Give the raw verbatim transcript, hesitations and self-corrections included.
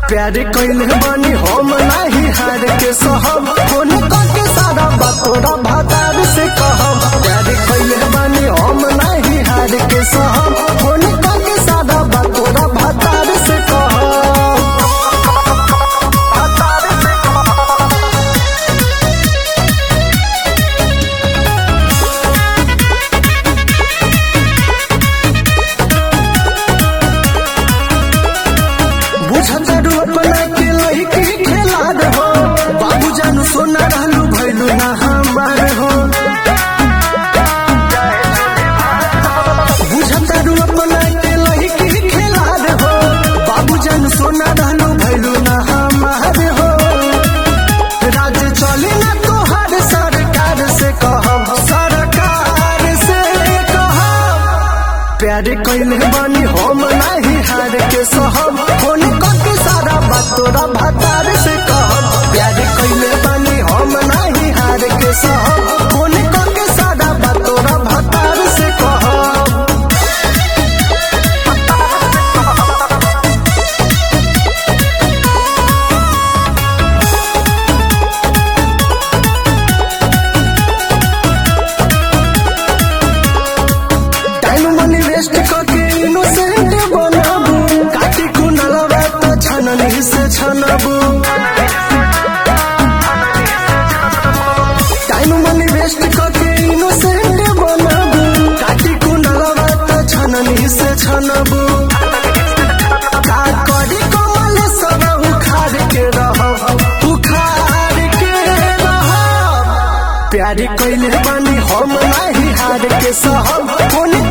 प्यार कइले बानी हम नाही हार के सहम फोन करके सारा बात तोरा भातार से कहम। प्यार कइले बानी हम नाही हार के सहम फोन करके सारा बात तोरा भातार से कहम। बुझत अपना के लइकी खेला हो बाबू जानू सोना रहलू भइलू ना हमार हो। बुझत अपना के लइकी खेला हो बाबू जानू सोना रहलू भइलू ना हमार हो। राज चले ना तोहर सरकार से कहब सरकार से कहब। प्यार कइले बानी हम नाही हार के सहब फोन करके सारा बात तोरा भातार से कहब। प्यार कइले बानी हम नाही हार के सहब फोन करके सारा बात तोरा भातार से कहब। टाइम मनी वेस्ट करके इनोसेंट बनाबू काटी कुनलवा तो छननी से छनबू। टाइम मनी वेस्ट करके इनोसेंट बनाबू काटी कुनलवा तो छननी से छनबू। का करी कमल सब उखाड़ के रहब उखाड़ के रहब। प्यार कइले बानी हम नाही हार के सहब फोन